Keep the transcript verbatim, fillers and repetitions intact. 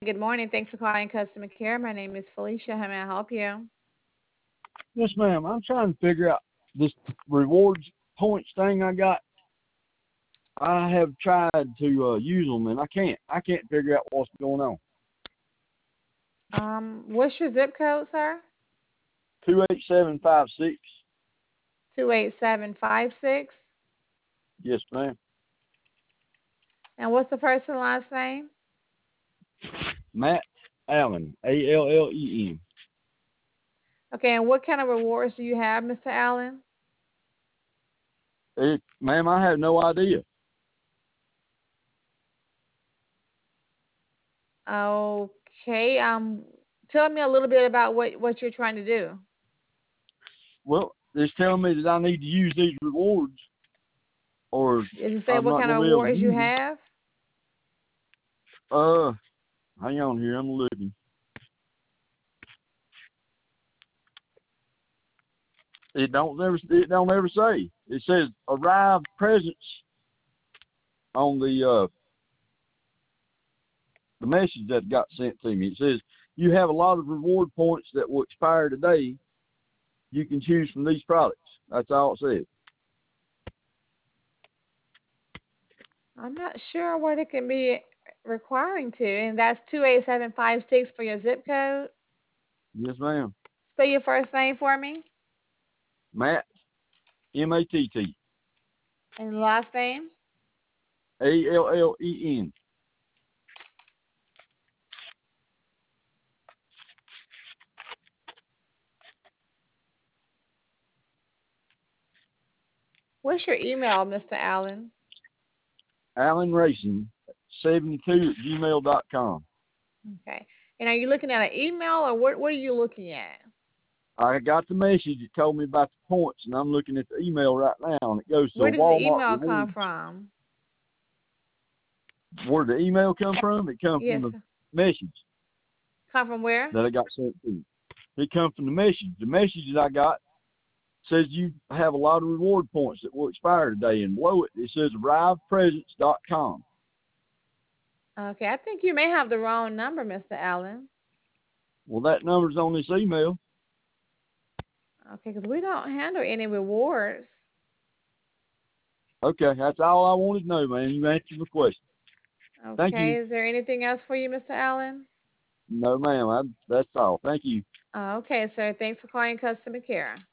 Good morning. Thanks for calling customer care. My name is Felicia. How may I help you? Yes, ma'am. I'm trying to figure out this rewards points thing I got. I have tried to uh, use them, and I can't. I can't figure out what's going on. Um, what's your zip code, sir? Two eight seven five six. Two eight seven five six. Yes, ma'am. And what's the first and last name? Matt Allen. A L L E N. Okay, and what kind of rewards do you have, Mister Allen? It, ma'am, I have no idea. Okay. Um, tell me a little bit about what what you're trying to do. Well, it's telling me that I need to use these rewards, or Does it say I'm what not kind going of to be able to rewards you use them. have? Uh, hang on here. I'm looking. It don't ever. It don't ever say. It says arrived presents on the uh the message that got sent to me. It says you have a lot of reward points that will expire today. You can choose from these products. That's all it says. I'm not sure what it can be requiring to, and that's two eight seven five six for your zip code. Yes, ma'am. Spell your first name for me Matt, M A T T, and last name. A L L E N. What's your email, Mister Allen? Allen Racing seventy-two at gmail dot com. Okay. And are you looking at an email or what? What are you looking at? I got the message that told me about the points, and I'm looking at the email right now, and it goes to Where a does the Walmart email come rewards. from? Where did the email come from? It come from Yes. the message Come from where? that I got sent to me. It come from the message. The message that I got says you have a lot of reward points that will expire today, and below it, it says arrive presents dot com. Okay. I think you may have the wrong number, Mister Allen. Well, that number's on this email. Okay, because we don't handle any rewards. Okay, that's all I wanted to know, man. You answered my question. Thank Okay. you. Is there anything else for you, Mister Allen? No, ma'am. I, that's all. Thank you. Okay, sir. Thanks for calling customer care.